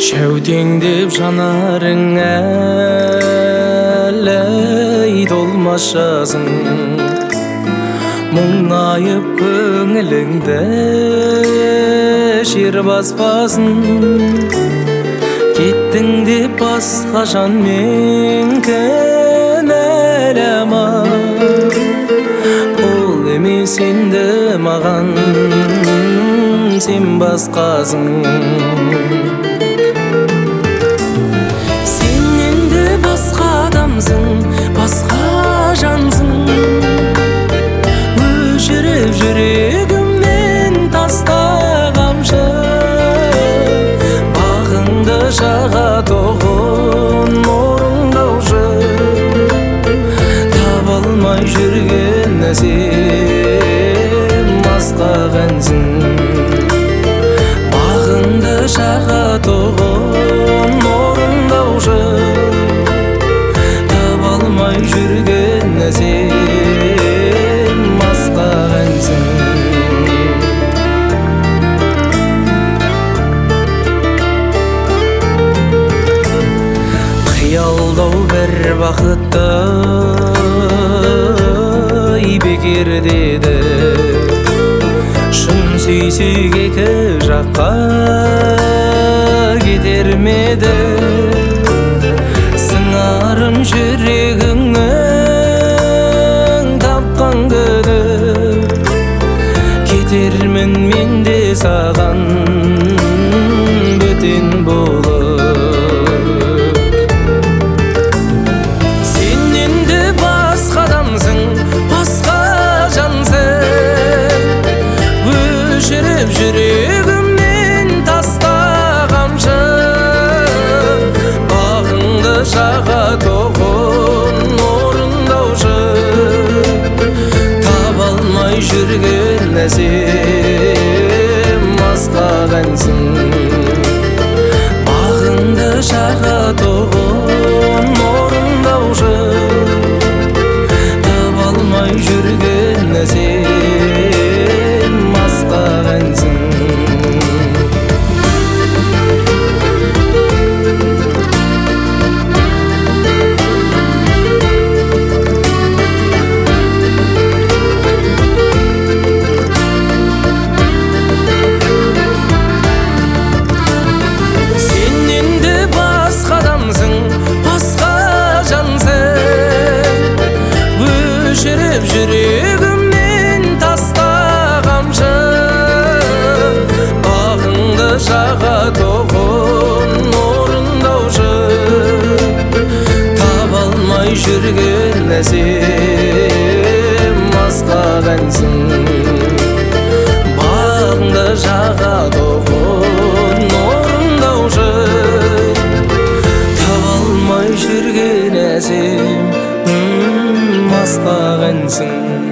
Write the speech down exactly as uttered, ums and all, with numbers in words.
Шәутеңдеп жанарың әлі толмас жазың, мұңайып көңіліңді жер баспасын. Кеттің деп басқа жанмен кінәлама, ол емес енді маған сен басқасың. Басқа жансың, өшіріп жүрегімнен тастағамшы, бағыңды жағатұғын орындаушы, таба алмай жүрген сен басқа әнсің. Бағыңды жағатұғын орындаушы, жүрген сен басқа әнсің. Қиялдау бір бақытты бекер деді, шын сүйсек екі жаққа кетер ме еді? Сыңарым жүрегіңнің тапқан күні, кетермін мен де саған бөтен болып. Сен енді басқа адамсың, басқа жансың, өшіріп жүрегімнен тастағамшы, жағатұғын орындаушы, таба алмай жүрген сен басқа әнсің. Бағыңды жағатұғын орындаушы, таба алмай жүрген сен басқа әнсің. Жүрегімнен тастағамшы, бағыңды жағатұғын орындаушы, таба алмай жүрген сен басқа әнсің. Бағыңды жағатұғын орындаушы, таба алмай жүрген сен басқа әнсің.